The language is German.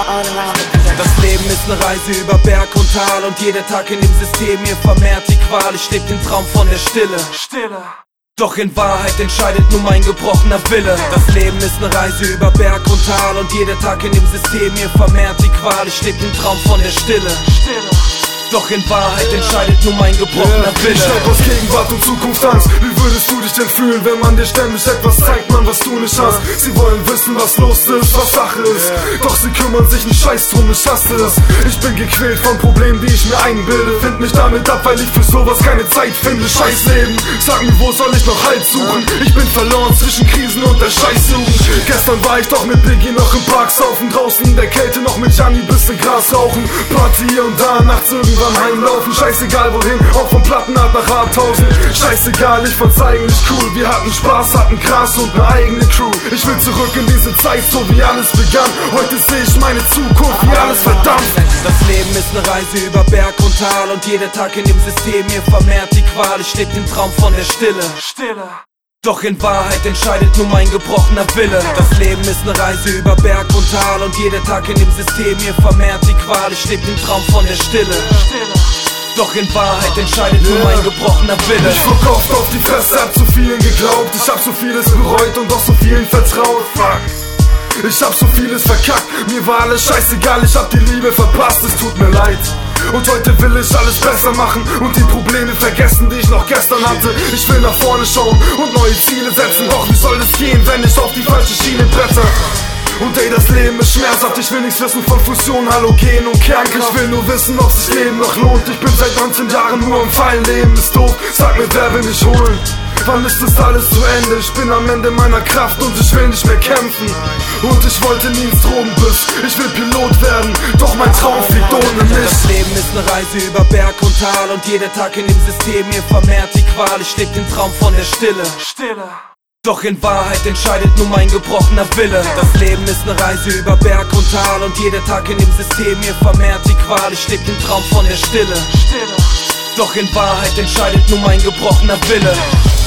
Das Leben ist eine Reise über Berg und Tal, und jeder Tag in dem System mir vermehrt die Qual. Ich leb den Traum von der Stille. Doch in Wahrheit entscheidet nur mein gebrochener Wille. Das Leben ist eine Reise über Berg und Tal, und jeder Tag in dem System mir vermehrt die Qual. Ich leb den Traum von der Stille. Doch in Wahrheit entscheidet nur mein gebrochener Wille. Ich schreib aus Gegenwart und Zukunft Angst. Wie würdest du dich denn fühlen, wenn man dir ständig etwas zeigt, man, was du nicht hast? Sie wollen wissen, was los ist, was Sache ist. Doch sie kümmern sich einen Scheiß drum, ich hasse es. Ich bin gequält von Problemen, die ich mir einbilde. Find mich damit ab, weil ich für sowas keine Zeit finde. Scheiß Leben, sag mir, wo soll ich noch Halt suchen? Ich bin verloren zwischen Krisen und der Scheißjugend. Gestern war ich doch mit Biggie noch im Park saufen, draußen in der Kälte noch mit Gianni bisschen Gras rauchen. Party hier und da, nachts irgendwann heimlaufen, scheißegal wohin, auch vom Plattenart nach Harthausen. Scheißegal, ich fand's eigentlich cool. Wir hatten Spaß, hatten Gras und ne eigene Crew. Ich will zurück in diese Zeit, so wie alles begann. Heute seh ich meine Zukunft, wie alles verdammt. Das Leben ist eine Reise über Berg und Tal, und jeder Tag in dem System mir vermehrt die Qual. Ich leb den Traum von der Stille. Doch in Wahrheit entscheidet nur mein gebrochener Wille. Das Leben ist eine Reise über Berg und Tal, und jeder Tag in dem System mir vermehrt die Qual. Ich leb den Traum von der Stille. Doch in Wahrheit entscheidet nur mein gebrochener Wille. Ich guck oft auf die Fresse, hab zu vielen geglaubt. Ich hab so vieles bereut und doch so vielen vertraut. Fuck. Ich hab so vieles verkackt, mir war alles scheißegal, ich hab die Liebe verpasst, es tut mir leid. Und heute will ich alles besser machen und die Probleme vergessen, die ich noch gestern hatte. Ich will nach vorne schauen und neue Ziele setzen, doch wie soll es gehen, wenn ich auf die falsche Schiene bretter? Und ey, das Leben ist schmerzhaft, ich will nichts wissen von Fusion, Halogen und Kernkraft. Ich will nur wissen, ob sich Leben noch lohnt. Ich bin seit 19 Jahren nur am Fallen, Leben ist doof, sag mir, wer will mich holen? Wann ist das alles zu Ende? Ich bin am Ende meiner Kraft und ich will nicht mehr kämpfen. Und ich wollte nie ins Drogenbiss, ich will Pilot werden, doch mein Traum fliegt ohne mich. Das Leben ist eine Reise über Berg und Tal, und jeder Tag in dem System mir vermehrt die Qual. Ich leb den Traum von der Stille. Doch in Wahrheit entscheidet nur mein gebrochener Wille. Das Leben ist eine Reise über Berg und Tal, und jeder Tag in dem System mir vermehrt die Qual. Ich leb den Traum von der Stille. Doch in Wahrheit entscheidet nur mein gebrochener Wille.